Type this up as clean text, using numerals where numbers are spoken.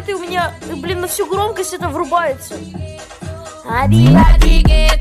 и у меня, блин, на всю громкость это врубается.